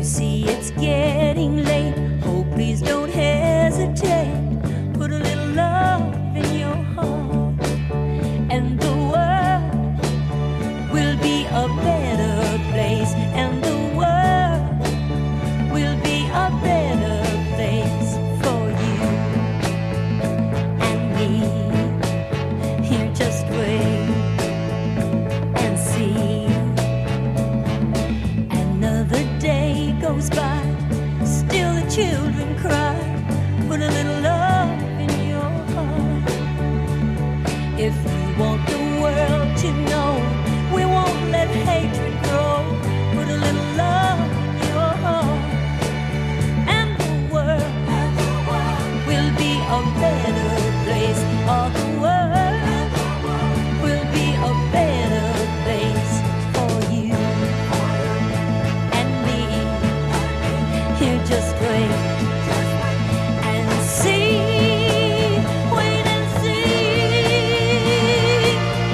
see it's getting late. Oh, please don't hesitate. Put a little love in your heart, and the world will be a better place. And the world will be a better place for you and me. Here, just wait and see. Another day goes by, still the children cry. Put a little love in your heart. If you want the world to know, we won't let hatred grow. Put a little love in your heart, and the world will be a better place. All the world will be a better place for you and me. Here, just wait and see. Wait and see.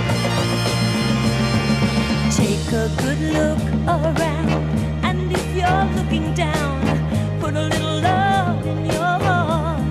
Take a good look around, and if you're looking down, put a little love in your heart.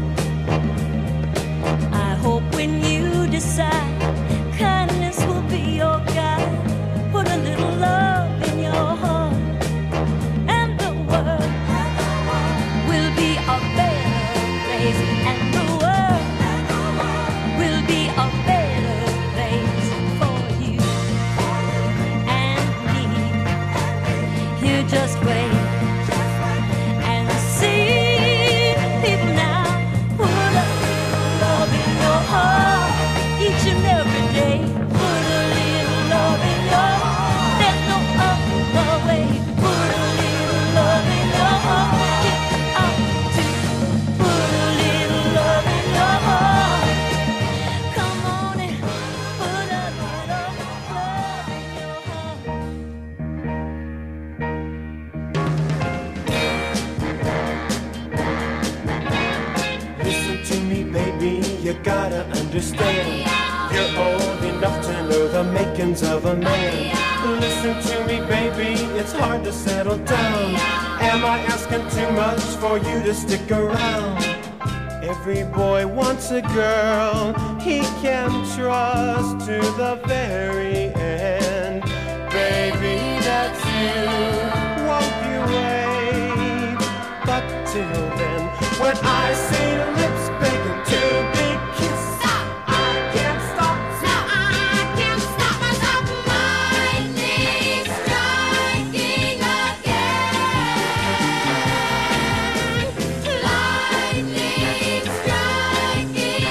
I hope when you decide, kindness will be your guide. Put a little love in your heart, and the world will be a better place. And the world will be a better place for you and me. Here, just wait and see. People now, put a little love in your heart each and every day. Put a little love in your heart. There's no other way. Put a little love in your heart. Get out to put a little love in your heart. Come on and put a little love in your heart. Listen to me, baby, you gotta understand. You're old enough to know the makings of a man. Listen to me, baby, it's hard to settle down. Am I asking too much for you to stick around? Every boy wants a girl he can trust to the very end. Baby, that's you, won't you wait? But till then, when I see lips begging to be kissed, I can't stop. Lightning striking again. Lightning striking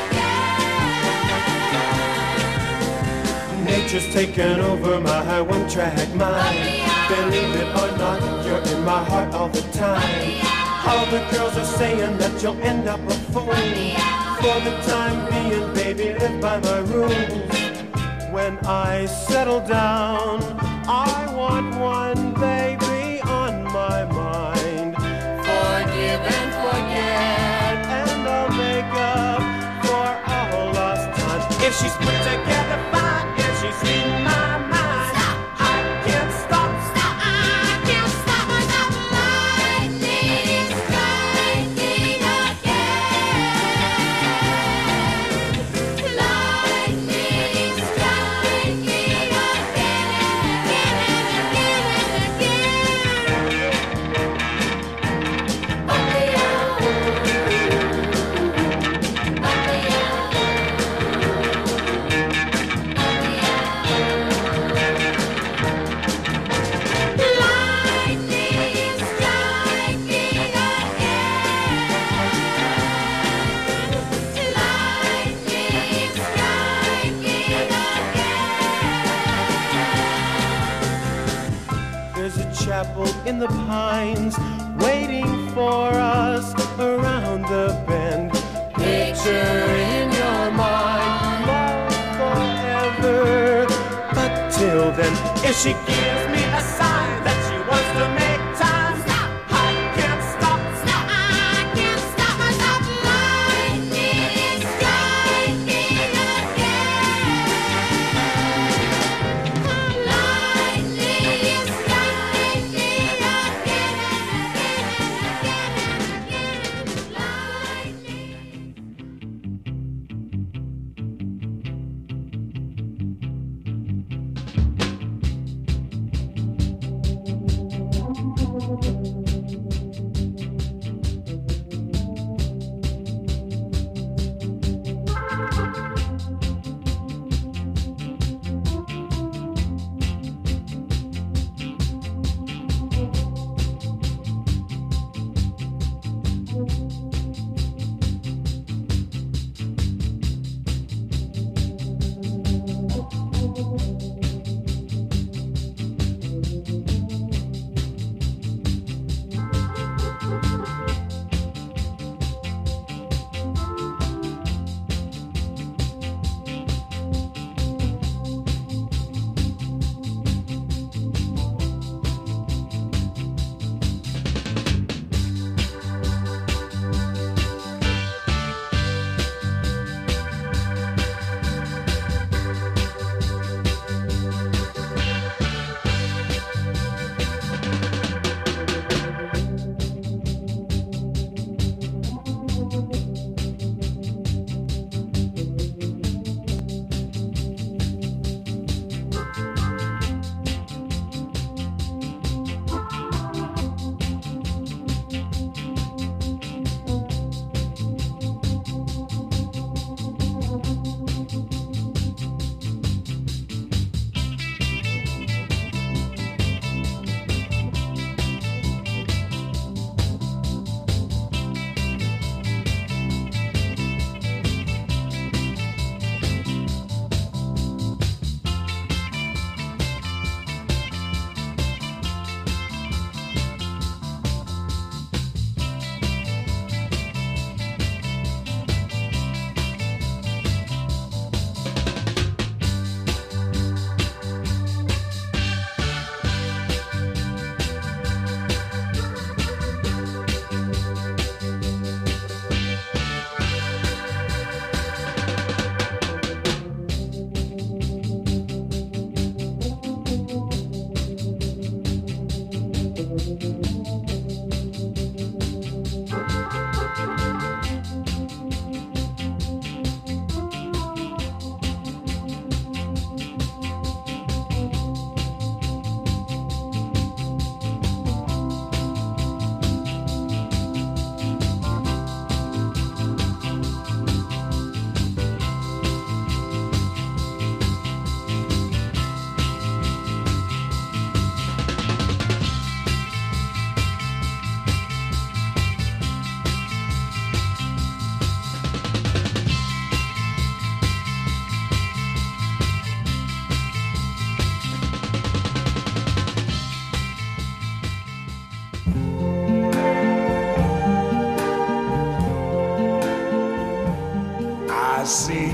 again. Nature's taken over my one-track mind. Believe it or not, you're in my heart all the time. All the girls are saying that you'll end up a fool. For the time being, baby, live by my rules. When I settle down, I want one baby on my mind. Forgive and forget, and I'll make up for all lost time. If she's put together fine, if she's in my mind, I can't stop. Lightning striking again. Lightning striking chapel in the pines, waiting for us around the bend. Picture in your mind, love forever. But till then, if she gives me a sign that she wants to make time, I can't stop. I can't stop myself. Lightning striking again. Lightning striking again.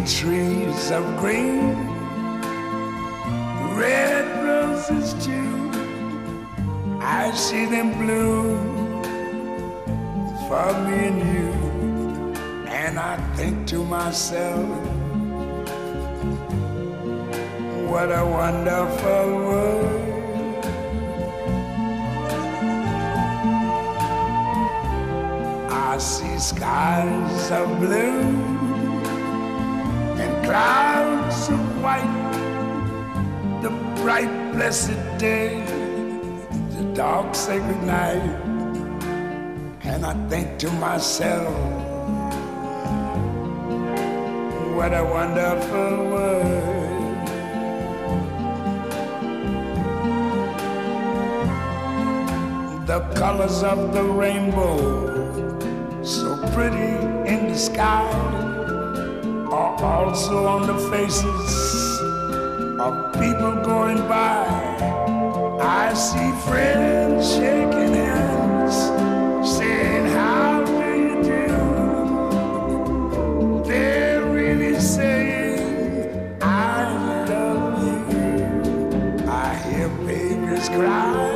trees of green, red roses too. I see them bloom for me and you, and I think to myself, what a wonderful world. I see skies of blue and clouds of white, the bright blessed day, the dark sacred night, and I think to myself, what a wonderful world. The colors of the rainbow, so pretty in the sky, are also on the faces of people going by. I see friends shaking hands, saying, how do you do? They're really saying, I love you. I hear babies cry,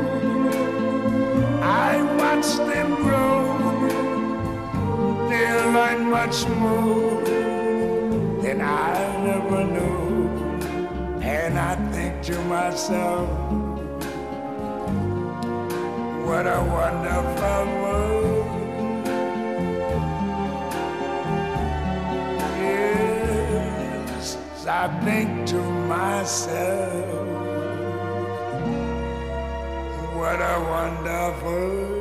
I watch them grow. They'll learn much more than I never knew. And I think to myself, what a wonderful world. Yes, I think to myself, what a wonderful world.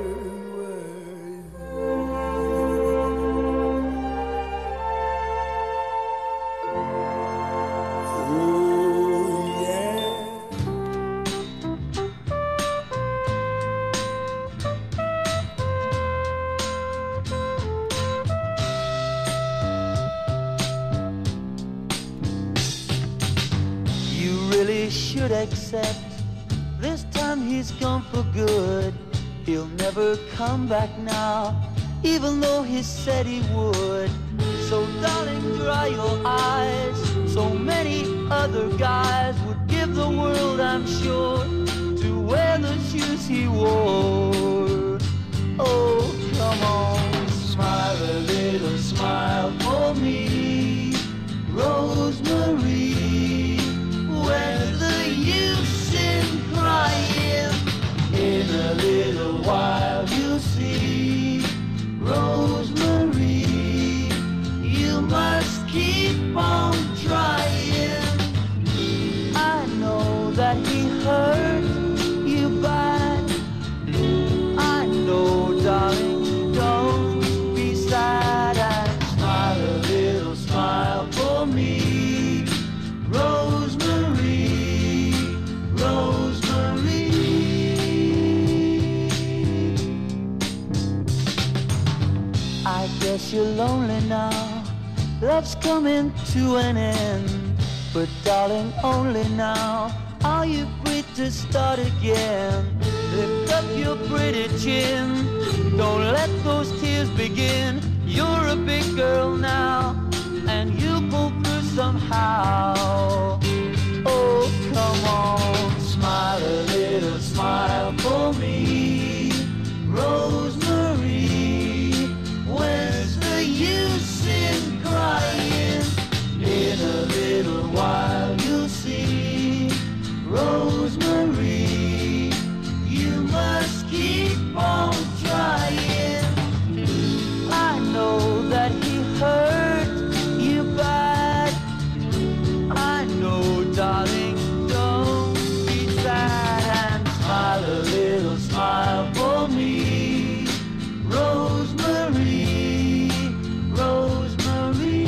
Should accept this time he's gone for good. He'll never come back now, even though he said he would. So darling, dry your eyes. So many other guys would give the world, I'm sure, to wear the shoes he wore. Oh, come on, smile a little smile for me, Rosemary. Where's the use in crying? In a little while you'll see, Rosemary, you must keep on trying. I know that he hurt you bad. I know, darling, don't be sad, and smile a little smile for me, Rosemary, Rosemary. I guess you're lonely now, love's coming to an end. But darling, only now are you free to start again. Lift up your pretty chin, don't let those tears begin. You're a big girl now, and you'll pull through somehow. Oh, come on, smile a little smile for me, Rosemary. Where's the use in crying? In a little while you'll see, Rosemary, you must keep on trying. I know that he hurt you bad. I know, darling, don't be sad, and smile a little smile for me, Rosemary, Rosemary.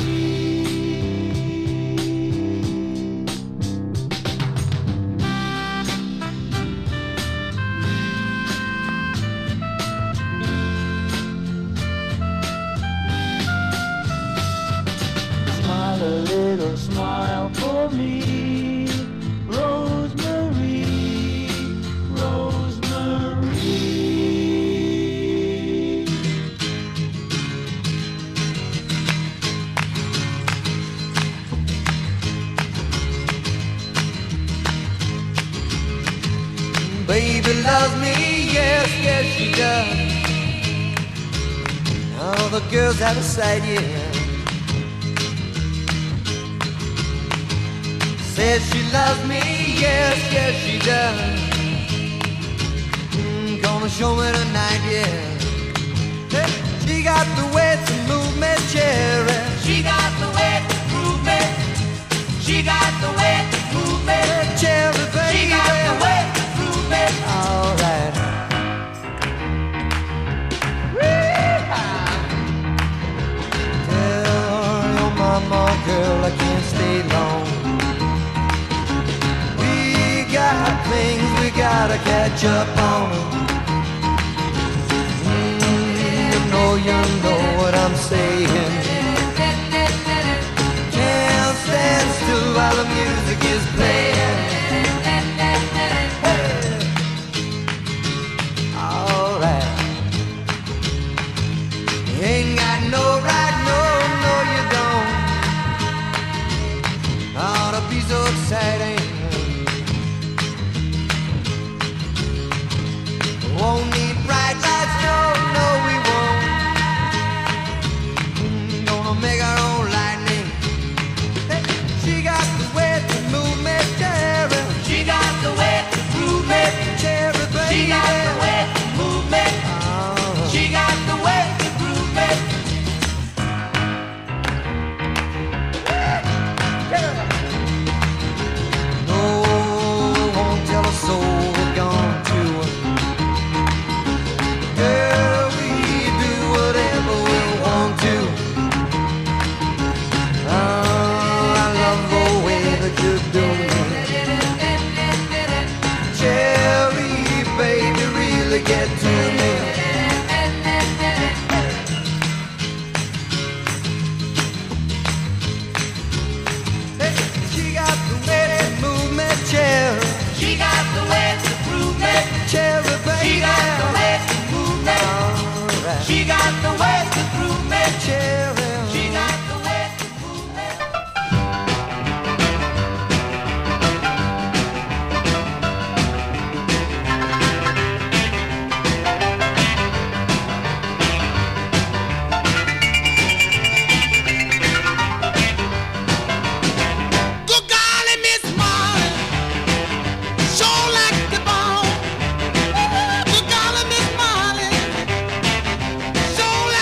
Smile a little smile for me, Rosemary, Rosemary. yes she does. All the girls out of sight, yeah. Says she loves me, yes, yes she does. Gonna show me tonight, yeah. She got the way to move me, cherry. She got the way to move me. She got the way to move me, cherry, baby. She got the way to move me. All right. Tell your mama, girl, I can't stay long. We got things we gotta catch up on. You know what I'm saying. Can't stand still while the music is playing. Alright. You ain't got no right, no, you don't. Ought to be so exciting. Won't need bright lights, no, we won't. Make our own lightning. She got the way to move me, cherry. She got the way to move me, cherry, baby. She got the way to move me. She got the way to groove me. No, won't tell a soul we're gone to. Girl, we do whatever we want to. Cherry, baby, really get to me. Hey, she got the way to move me, cherry. She got the way to prove me, cherry, baby. She got the way to move me. Right. She got the way to prove me, cherry. She got the way to prove me. Soul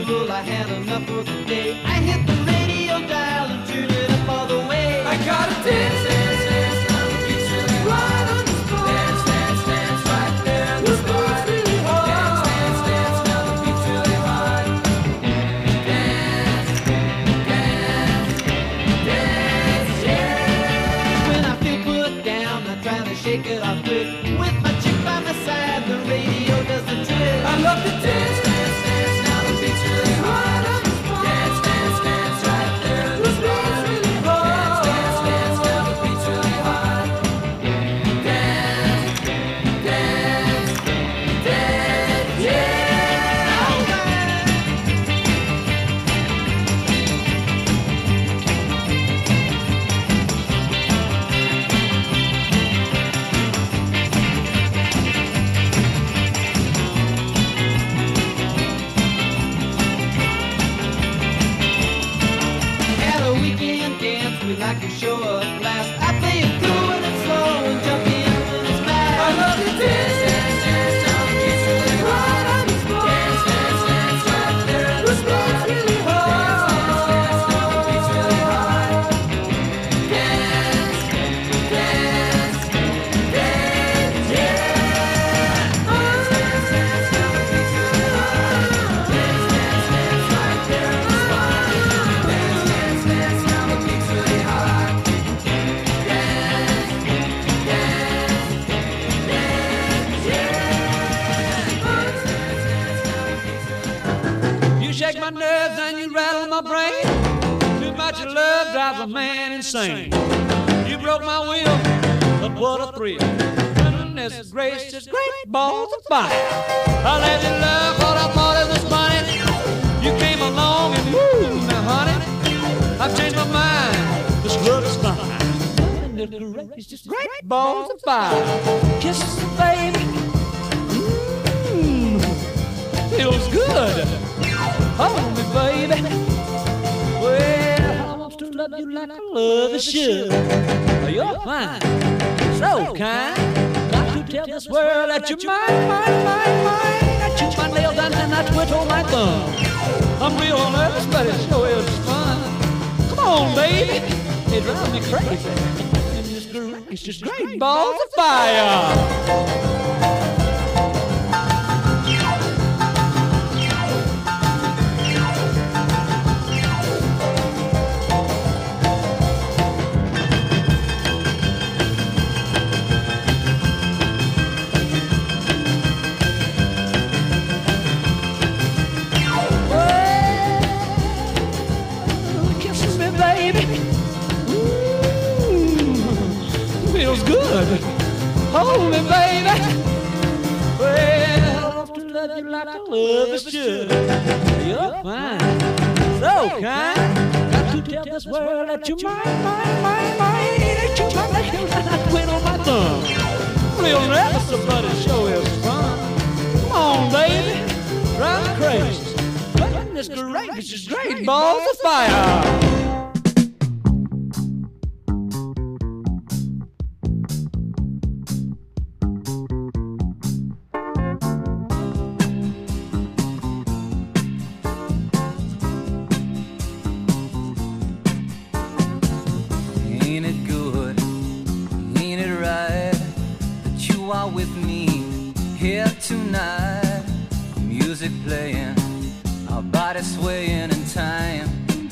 full, I had enough for the day. I hit the radio dial and turned it up all the way. I got a dance, dance, dance, on the beach really right on the spot. Dance, dance, dance, right there on the spot. Really hard. Dance, dance, dance, on the beach really hard. Dance, dance, dance, yeah. When I feel put down, I'm trying to shake it off quick. With my chick by my side, the radio does the trick. I love to dance, dance, dance, now the beat's really hard on the spot. Dance, dance, dance, right there on the spot. Really hard. Dance, dance, dance, now the beat's really hard. Dance, dance, dance, yeah. All right. At a weekend dance, we like to show a blast. I play it cool and slow and jump in when it's fast. I love to dance, dance, dance, now the beat's really hard on the spot. Dance, dance, dance, right there on the spot. Really hard. Dance, dance, dance, now the beat's really hard. Dance, dance, dance, yeah. Dance, dance, dance, now the beat's really hard. Dance, dance, dance, right there on the spot. Dance, dance, dance, now the beat's really hard. You shake my nerves and you rattle my brain. Too much of love drives a man insane. You broke my will, but what a thrill. Goodness gracious, great balls of fire. I let you love what I thought it was funny. You came along and woo, now honey, I've changed my mind. This love is fine. Goodness gracious, great balls of fire. Kisses, baby. Feels good. Hold me, baby. Well, I want to love you like I love you should. You're fine, so kind. Got to tell this world that you're mine, mine, mine, mine. I chew my nails down and I twiddle my thumb. I'm real nervous, but it sure is fun. Come on, baby. It drives me crazy. It's just great balls of fire. Feels good. Hold me, baby. Well, I want to love you like I love you should. You're fine, so kind. Got to tell this world that you're mine, mine, mine, mine. That you're my nails and I twiddle my thumb. Real nervous, but it sure is fun. Come on, baby, drive me crazy. Goodness gracious, great balls of fire. With me here tonight, music playing, our bodies swaying in time,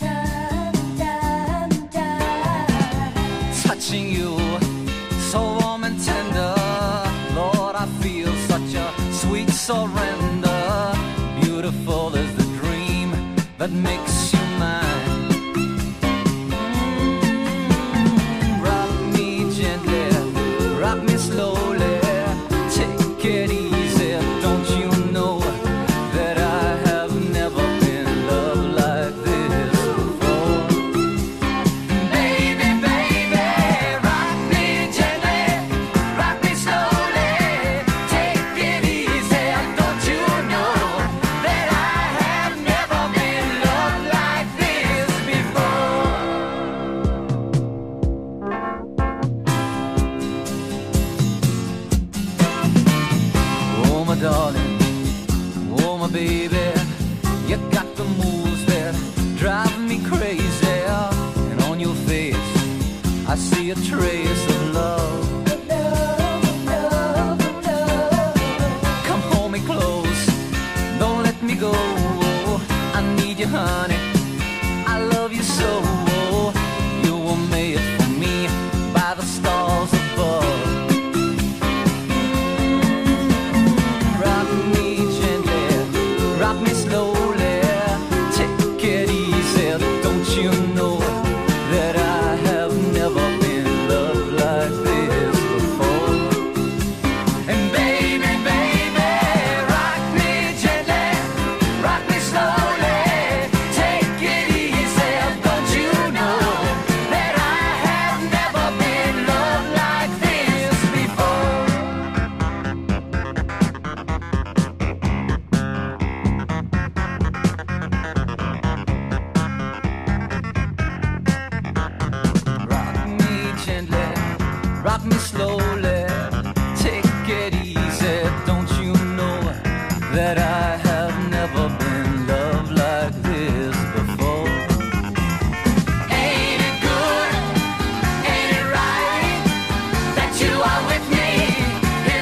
touching you so warm and tender. Lord, I feel such a sweet surrender. Beautiful is the dream that makes you mine. Rock me gently, rock me slowly. Get easy, don't you know that I have never been loved like this before? Baby, baby, rock me gently, rock me slowly, take it easy, don't you know that I have never been loved like this before? Oh, my darling, oh, my baby, You got the moves that drive me crazy, and on your face I see a trace of love. Come hold me close, don't let me go. I need you, honey, I love you so. You were made for me by the stars above. Rock me gently, rock me slowly, take it easy. Don't you know that I have never been loved like this before? And baby, baby, rock me gently, rock me slowly, take it easy. Don't you know that I have never been loved like this before? Rock me gently, rock me slowly, take it easy. Don't you know that I have never been loved like this before? Ain't it good? Ain't it right that you are with me here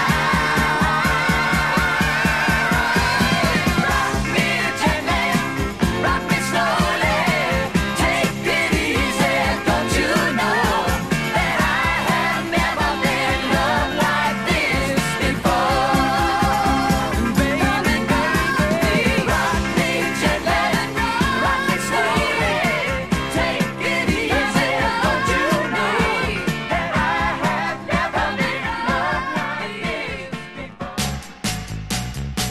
tonight? Rock me gently, rock me slowly, take it easy. Don't you know that I have never been loved like this before? Baby, baby, rock me gently, rock me slowly, take it easy. Don't you know that I have never been loved like this before?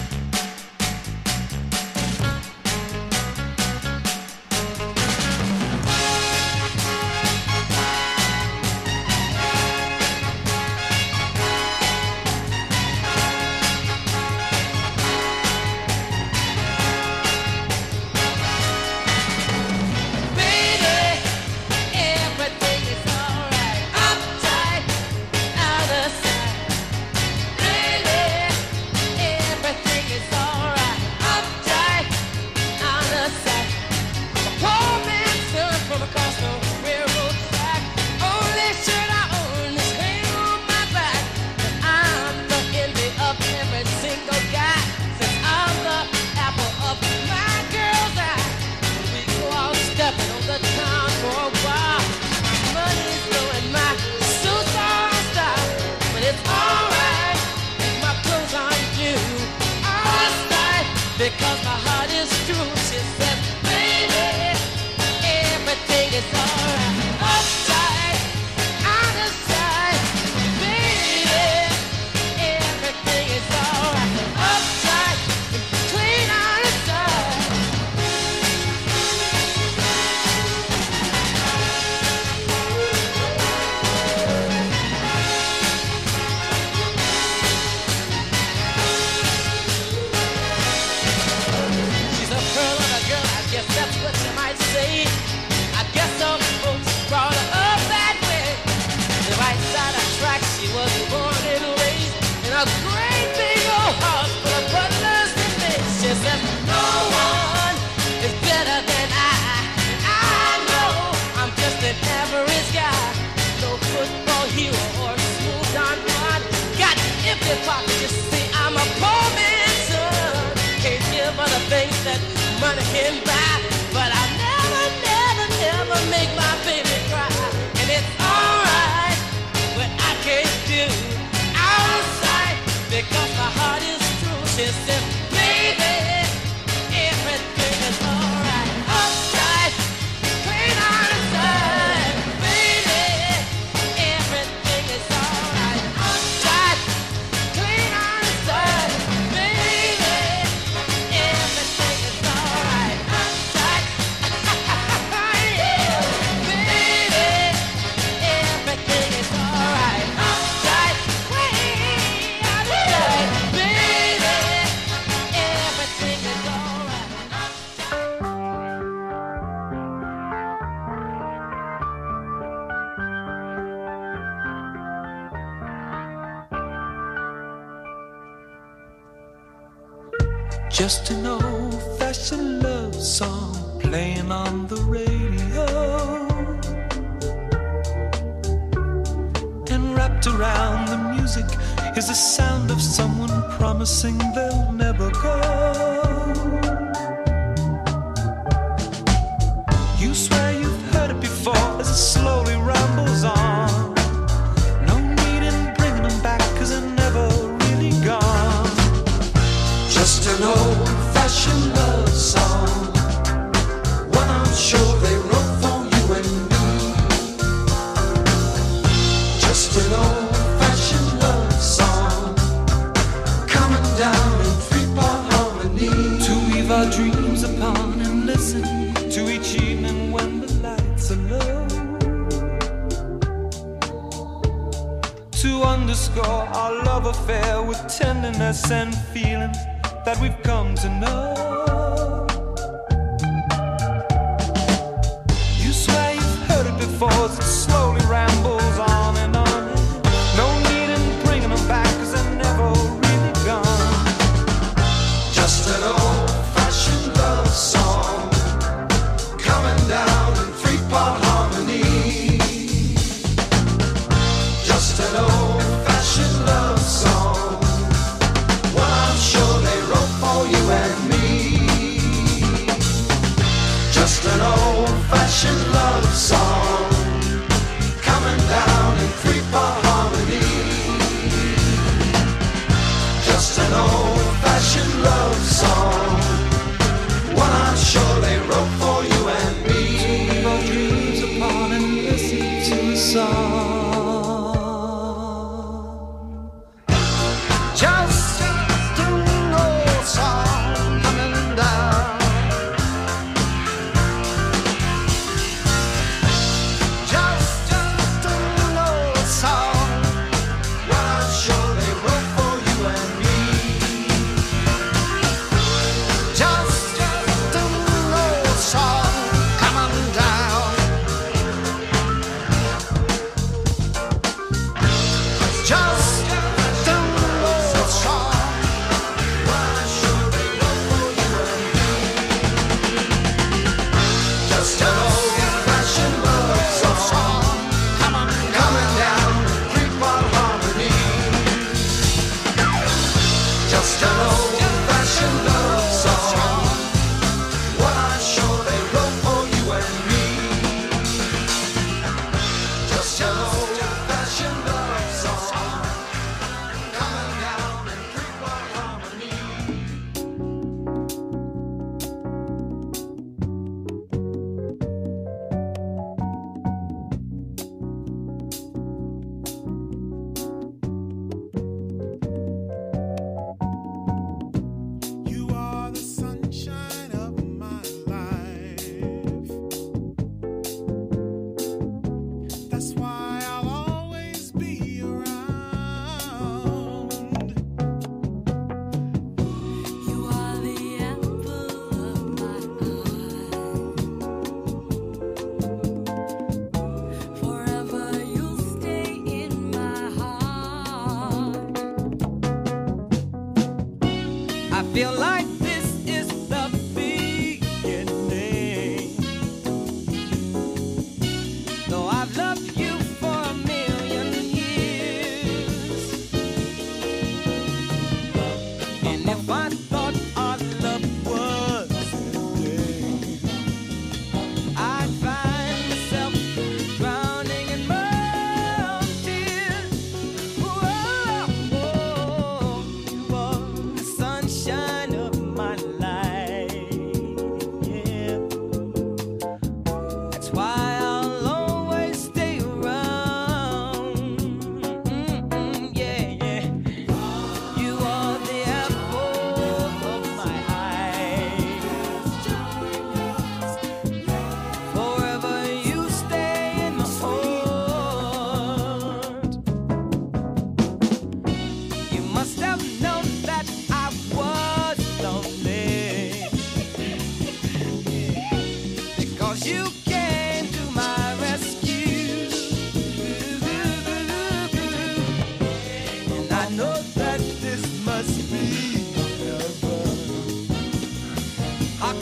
Baby, everything is alright. Uptight, out of sight. Baby, everything is alright. Uptight, out of sight. I'm a poor man's son from across the railroad track. Only shirt I own is hanging on my back. But I'm the envy of every single guy. Since I'm the apple of my girl's eye. We go out stepping on the town for a while. Money's blowing, my suits are on style. But it's alright if my clothes aren't new. Alright, because my heart is true. She said, baby, everything is alright. Uptight, out of sight. Baby, everything is alright. Uptight, clean out of sight. She's a pearl of a girl, I guess that's what you might say. I guess some folks brought her up that way. The right side of tracks, she was born and raised in a great big old house full of butlers and maids. She said, no one is better than I. I know I'm just an average guy. No football hero or school Don Juan. Got empty pockets, you see, I'm a poor man's son. Can't give her the things that money can buy. But I never, never, never make my baby cry. And it's alright what I can't do out of sight, because my heart is true. She said, baby, everything is alright. Uptight, clean out of sight. Baby, everything is alright. Uptight, clean out of sight. Baby, everything is alright. Uptight, yeah. Baby, everything is alright. Uptight, way out of sight. Baby, everything is alright. Just an old-fashioned special love song playing on the radio. And wrapped around the music is the sound of someone promising they'll never go. You swear you've heard it before as it slowly rambles on. No need in bringing them back 'cause they're never really gone. Just an old-fashioned love song, one I'm sure they wrote for you and me. Just an old-fashioned love song, coming down in three-part harmony. To weave our dreams upon and listen to each evening when the lights are low. To underscore our love affair with tenderness and feelings that we've come to know. You swear you've heard it before as it slowly rambles on and on. No need in bringing them back 'cause they're never really gone. Just an old-fashioned love song, coming down in three-part harmony. Just an old-fashioned love song, one I'm sure they wrote for you and me. Just an old-fashioned love song, coming down in three-part harmony. Just an old-fashioned love song, one I'm sure they wrote for you and me. Keep our dreams upon and listen to a song. Just an old song coming down. Just an old song, one I'm sure they wrote for you and me. Just an old song coming down. Just an old song, one I'm sure they wrote for you and me. Just an old-fashioned love song, coming down in three-part harmony. Just an old-fashioned love song, one I'm sure they wrote for you and me. Just an old-fashioned love song, coming down in three-part harmony. You are the sunshine of my life. That's why I'll always be around. You are the apple of my eye. Forever you'll stay in my heart. I feel like this is the beginning. Though I've loved you for a million years, and if I thought our love was ending, I'd find myself drowning in my own tears. Whoa, you are the sunshine of my life. Yeah. That's why I'll always stay around. Yeah, yeah. You are the apple of my eye. Forever you stay in my heart. You must have known that I was lonely, because you came to my rescue. And I know that this must be heaven. How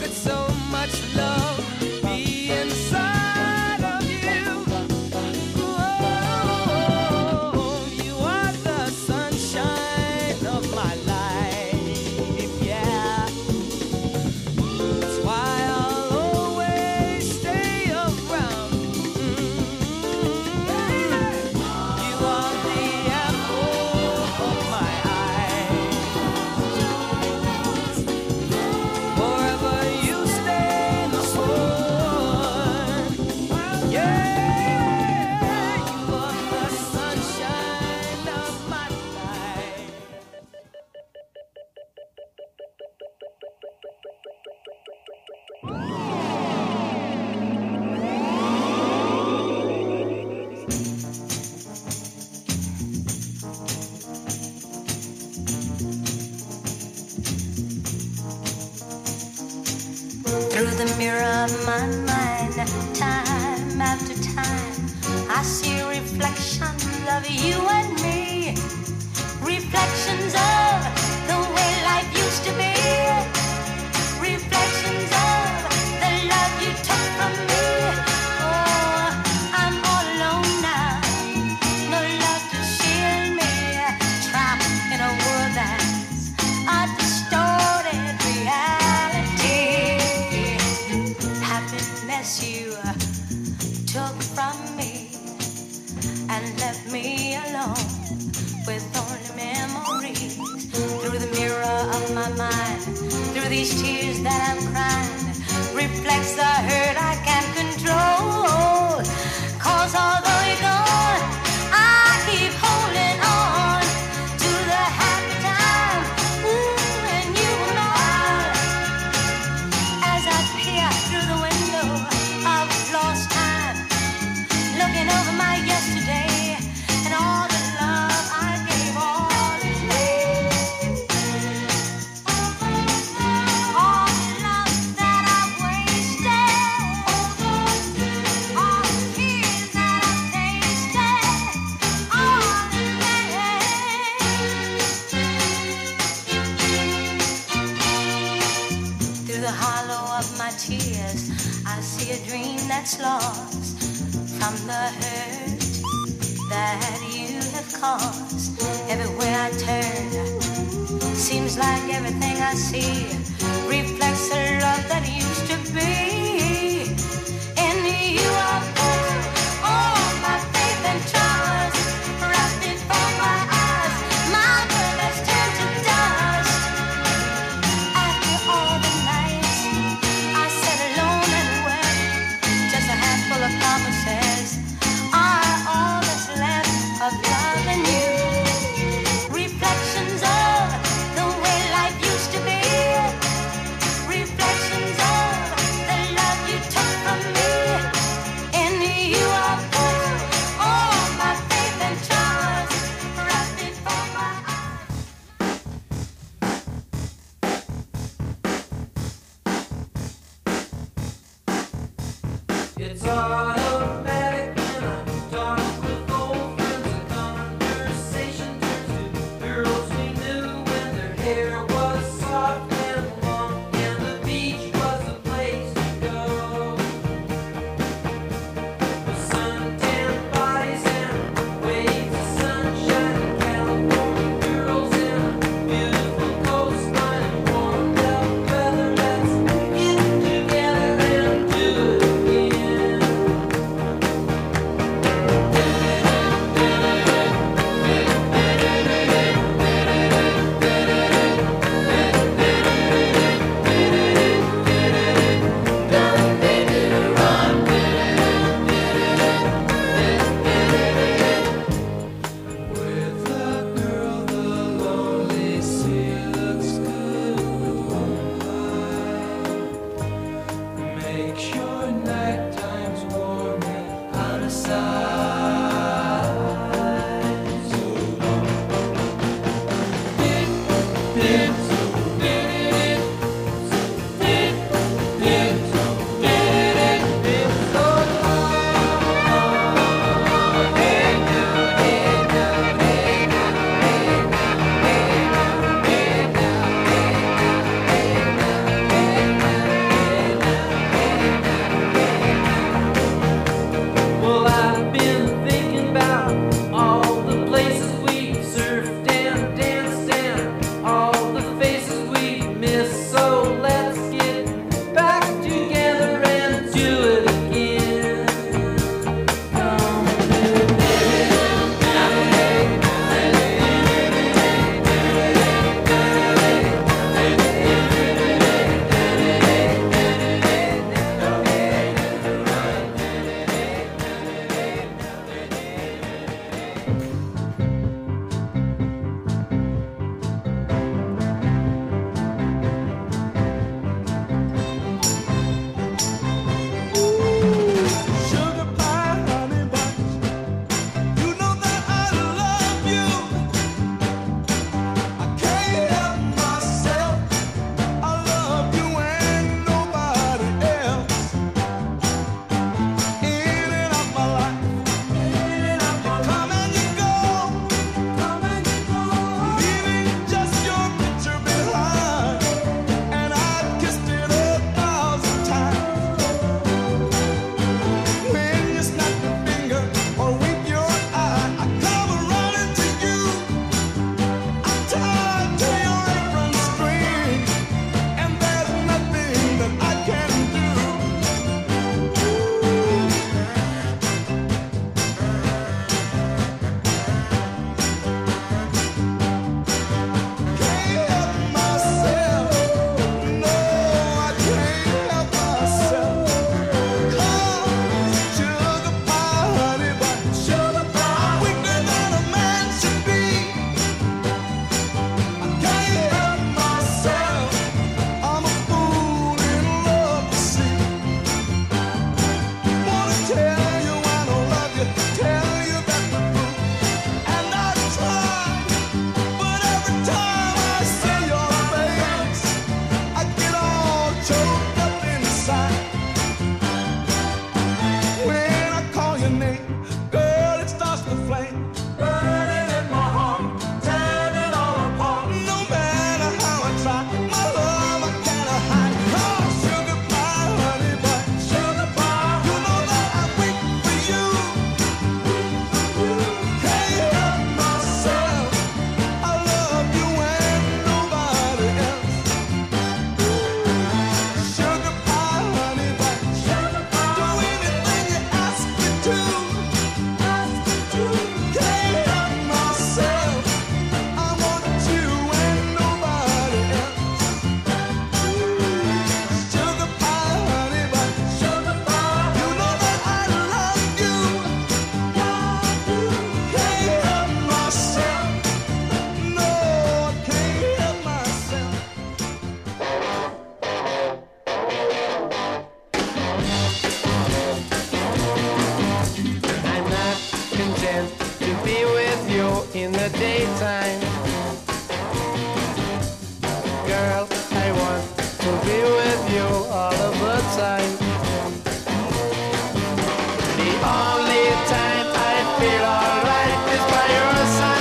of my mind, time after time, I see reflections of you and me, reflections of the way life used to be, reflections of the love you took from me. Oh, I'm all alone now, no love to shield me, trapped in a world that's a distorted reality. Happiness you took from me and left me alone with only memories. Through the mirror of my mind, through these tears that I'm crying, reflects the hurt I can't control. 'Cause although you're gone, I keep holding on to the happy time when you were mine. As I peer through the window of lost time, looking over my yesterday and all the love I gave all in vain. All the love that I wasted, all the tears that I tasted, all in vain. Through the hollow of my tears, I see a dream that's lost from the hurt that you have caused. Everywhere I turn, seems like everything I see reflects the love that used to be. In you I put all my faith and trust, right before my eyes, my world has turned to dust. After all the nights I sat alone and wept, just a handful of promises are all that's left of love and you. Reflections of the way life used to be, reflections of the love you took from me. In you I put all my faith and trust, right before my eyes. It's automatic when I talk with old friends. A conversation turns to girls we knew when their hair was soft and long, and the beach was the place to go. With suntanned bodies and waves of sunshine, and California girls and a beautiful coastline and warmed up weather. Let's get together and do it again. side. The only time I feel alright is by your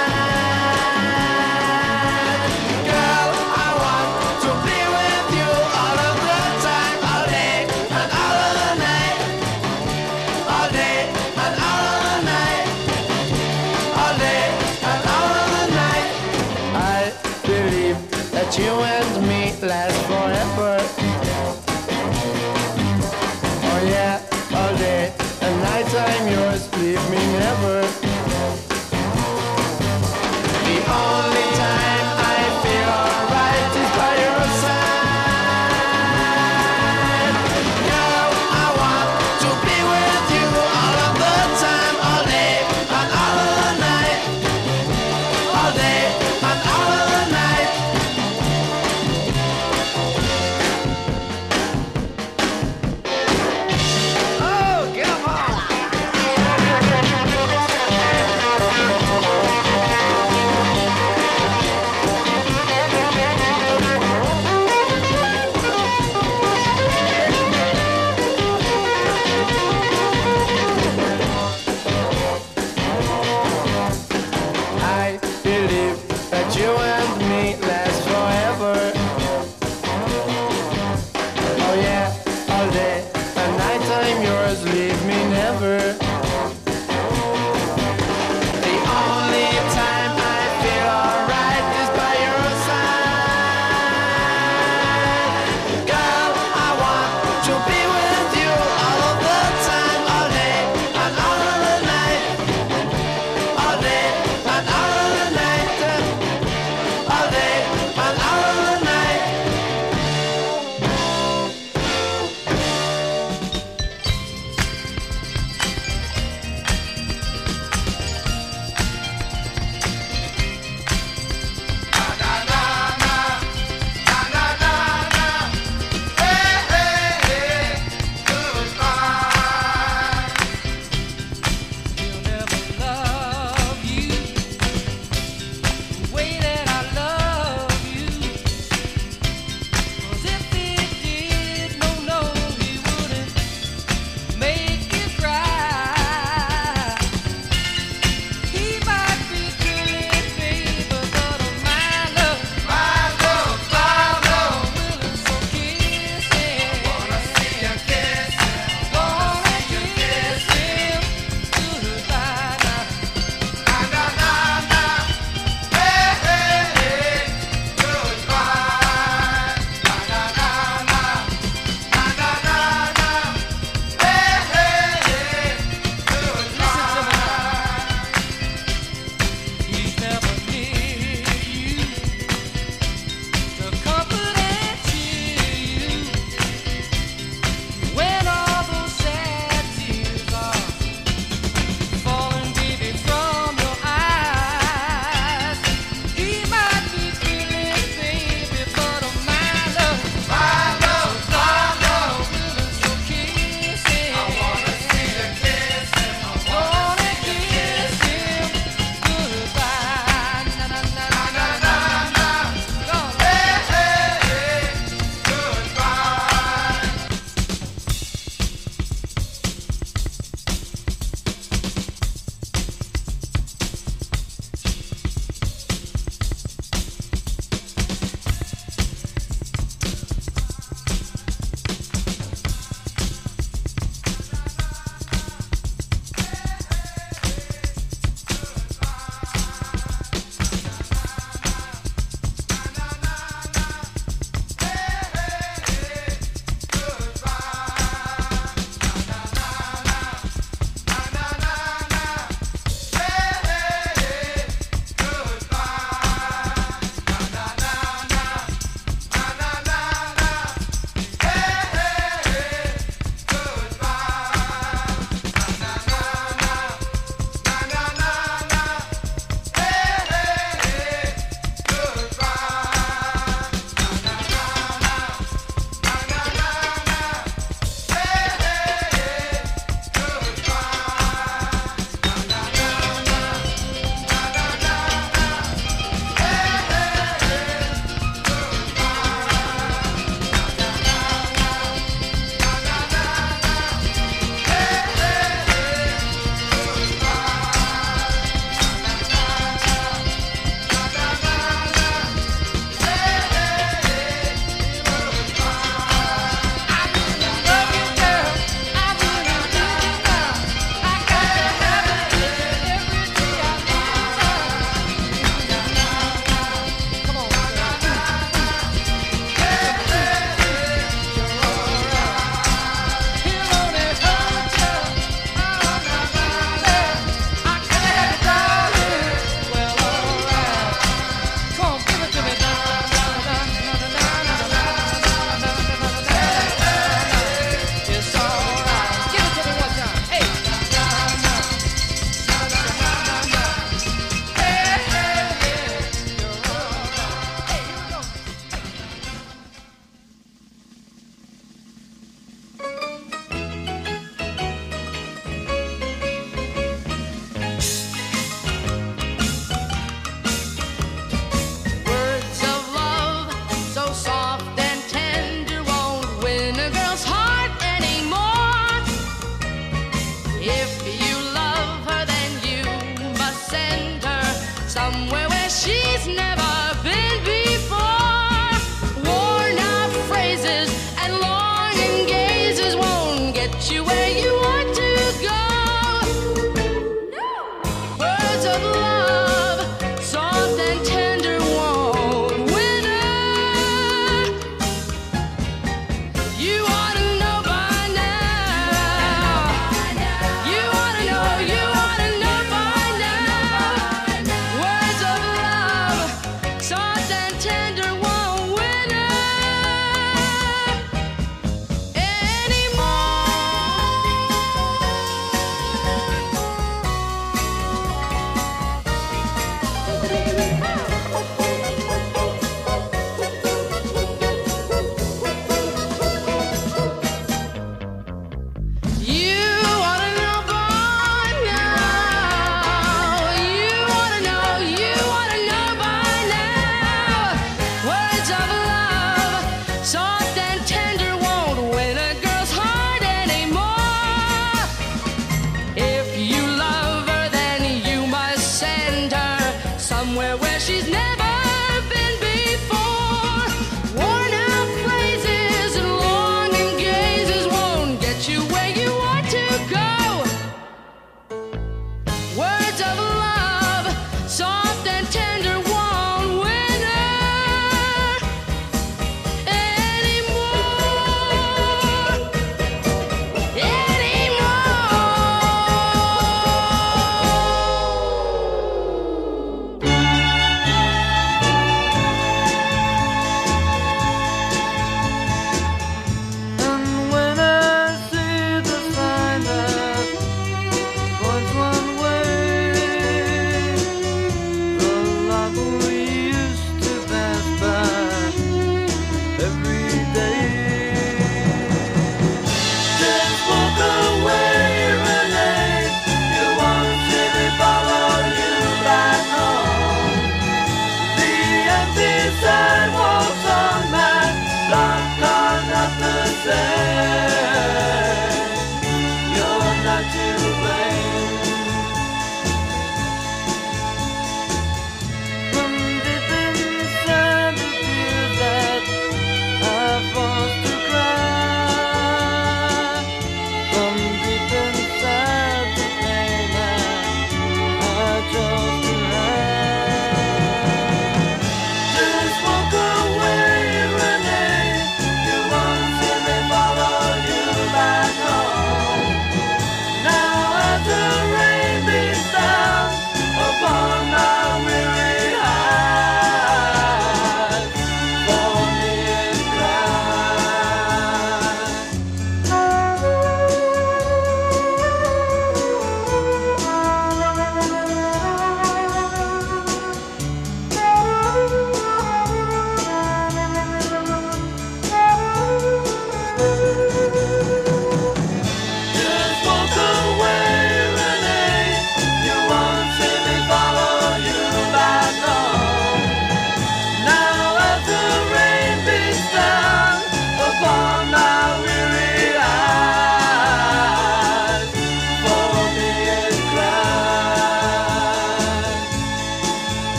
side. Girl, I want to be with you all of the time, all day and all of the night. All day and all of the night. All day and all of the night. I believe that you and me last forever. Oh yeah, all day and night I'm yours, leave me never.